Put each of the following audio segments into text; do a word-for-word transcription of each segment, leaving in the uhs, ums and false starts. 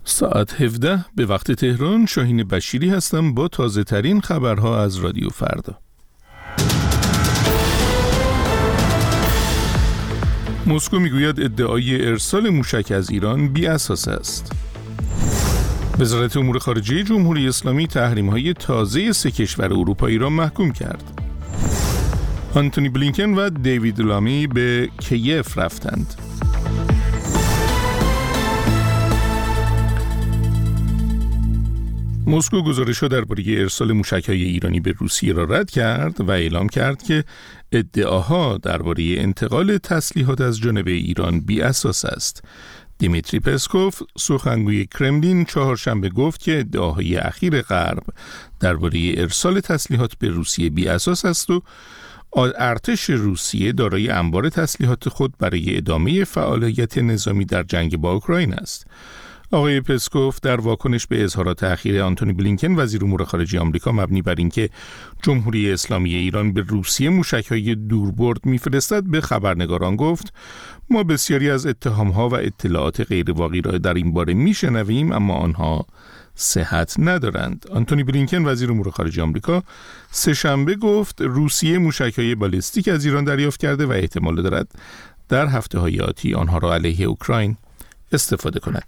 ساعت هفده به وقت تهران. شاهین بشیری هستم با تازه ترین خبرها از رادیو فردا. مسکو میگوید ادعای ارسال موشک از ایران بی اساس است. وزارت امور خارجه جمهوری اسلامی تحریم‌های تازه سه کشور اروپایی را محکوم کرد. آنتونی بلینکن و دیوید لامی به کیف رفتند. مسکو گزارش‌ها درباره ارسال موشک‌های ایرانی به روسیه را رد کرد و اعلام کرد که ادعاها درباره انتقال تسلیحات از جانب ایران بی اساس است. دیمیتری پسکوف، سخنگوی کرملین، چهارشنبه گفت که ادعاهای اخیر غرب درباره ارسال تسلیحات به روسیه بی اساس است و ارتش روسیه دارای انبار تسلیحات خود برای ادامه فعالیت نظامی در جنگ با اوکراین است. آقای پسکوف در واکنش به اظهارات اخیر آنتونی بلینکن وزیر امور خارجه آمریکا مبنی بر اینکه جمهوری اسلامی ایران به روسیه موشک‌های دوربرد می‌فرستد به خبرنگاران گفت: ما بسیاری از اتهام‌ها و اطلاعات غیرواقعی را در این باره می‌شنویم، اما آنها صحت ندارند. آنتونی بلینکن وزیر امور خارجه آمریکا سه‌شنبه گفت روسیه موشک‌های بالستیک از ایران دریافت کرده و احتمال دارد در هفته‌های آتی آنها را علیه اوکراین استفاده کند.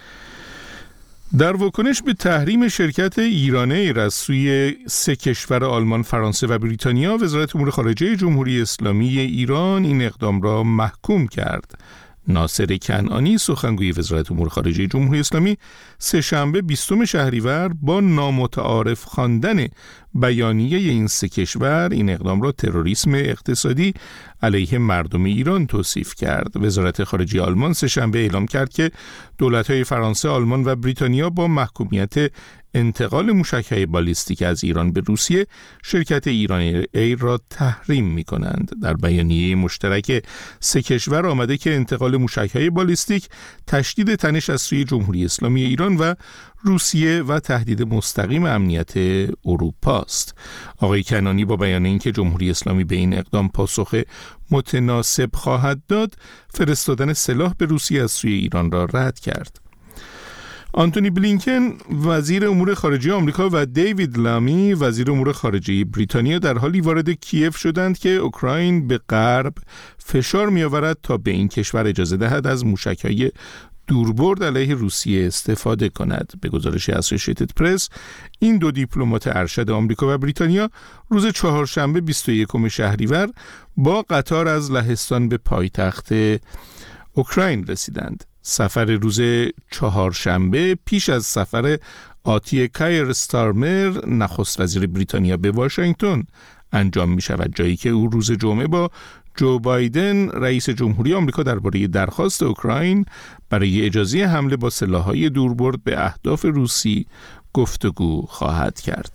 در واکنش به تحریم شرکت ایران ایر از سوی سه کشور آلمان، فرانسه و بریتانیا، وزارت امور خارجه جمهوری اسلامی ایران این اقدام را محکوم کرد. ناصر کنعانی، سخنگوی وزارت امور خارجه جمهوری اسلامی، سه‌شنبه بیستم شهریور با نامتعارف خواندن بیانیه این سه کشور این اقدام را تروریسم اقتصادی علیه مردم ایران توصیف کرد. وزارت خارجه آلمان سه‌شنبه اعلام کرد که دولت‌های فرانسه، آلمان و بریتانیا با محکومیت انتقال موشک‌های بالستیک از ایران به روسیه شرکت ایران ایر را تحریم می‌کنند. در بیانیه مشترک سه کشور آمده که انتقال موشک‌های بالستیک تشدید تنش از سوی جمهوری اسلامی ایران و روسیه و تهدید مستقیم امنیت اروپا است. آقای کنعانی با بیان اینکه جمهوری اسلامی به این اقدام پاسخ متناسب خواهد داد، فرستادن سلاح به روسیه از سوی ایران را رد کرد. آنتونی بلینکن وزیر امور خارجه آمریکا و دیوید لامی وزیر امور خارجه بریتانیا در حالی وارد کیف شدند که اوکراین به غرب فشار می‌آورد تا به این کشور اجازه دهد از موشک‌های دوربرد علیه روسیه استفاده کند. به گزارش اسوسییتد پرس، این دو دیپلمات ارشد آمریکا و بریتانیا روز چهارشنبه بیست و یکم شهریور با قطار از لهستان به پایتخت اوکراین رسیدند. سفر روز چهارشنبه پیش از سفر آتی کایر ستارمر، نخست وزیر بریتانیا، به واشنگتن انجام می شود، جایی که او روز جمعه با جو بایدن رئیس جمهوری آمریکا درباره درخواست اوکراین برای اجازه حمله با سلاح‌های دوربرد به اهداف روسی گفتگو خواهد کرد.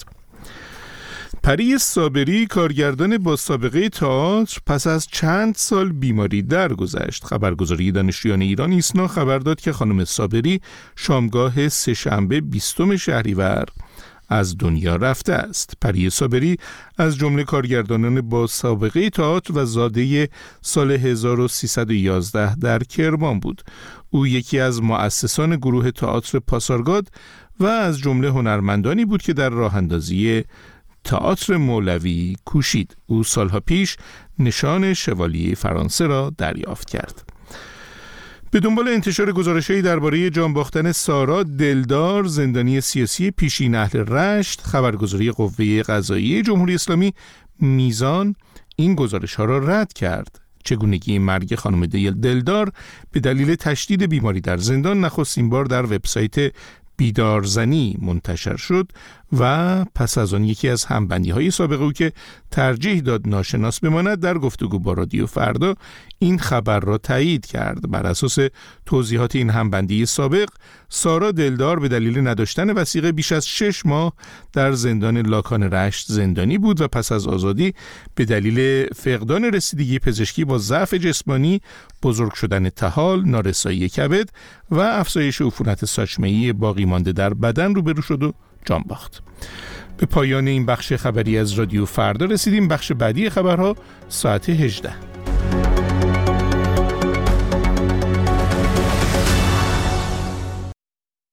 پری صابری، کارگردان با سابقه تئاتر، پس از چند سال بیماری درگذشت. خبرگزاری دانشجویان ایران ایسنا خبر داد که خانم صابری شامگاه سه‌شنبه بیستم شهریور از دنیا رفته است. پری صابری از جمله کارگردانان با سابقه تئاتر و زاده سال هزار و سیصد و یازده در کرمان بود. او یکی از مؤسسان گروه تئاتر پاسارگاد و از جمله هنرمندانی بود که در راه اندازی تئاتر مولوی کوشید. او سالها پیش نشان شوالیه فرانسه را دریافت کرد. به دنبال انتشار گزارش‌هایی درباره جان باختن سارا دلدار، زندانی سیاسی پیشین اهل رشت، خبرگزاری قوه قضاییه جمهوری اسلامی میزان این گزارش‌ها را رد کرد. چگونگی مرگ خانم دلدار به دلیل تشدید بیماری در زندان نخستین بار در وبسایت بیدارزنی منتشر شد و پس از آن یکی از همبندی‌های سابق او که ترجیح داد ناشناس بماند در گفتگو با رادیو فردا این خبر را تایید کرد. بر اساس توضیحات این همبندی سابق، سارا دلدار به دلیل نداشتن وثیقه بیش از شش ماه در زندان لاکان رشت زندانی بود و پس از آزادی به دلیل فقدان رسیدگی پزشکی با ضعف جسمانی، بزرگ شدن طحال، نارسایی کبد و افزایش عفونت ساچمه‌ای باقی مانده در بدن روبرو شد و جان باخت. به پایان این بخش خبری از رادیو فردا رسیدیم. بخش بعدی خبرها ساعت هجده.